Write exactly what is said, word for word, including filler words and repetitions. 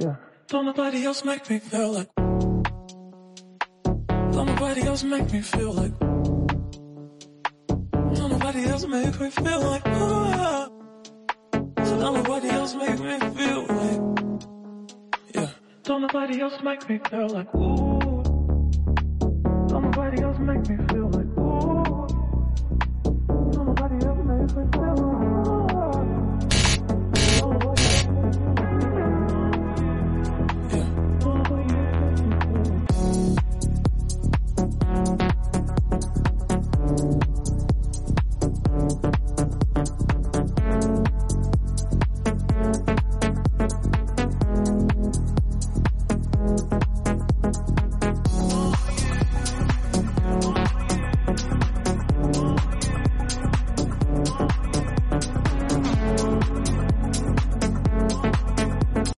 Yeah. Don't nobody else make me feel like. Don't nobody else make me feel like. Don't nobody else make me feel like. Oh, so don't nobody else make me feel like. Yeah. Don't nobody else make me feel like. Ooh. Don't nobody else make me feel like.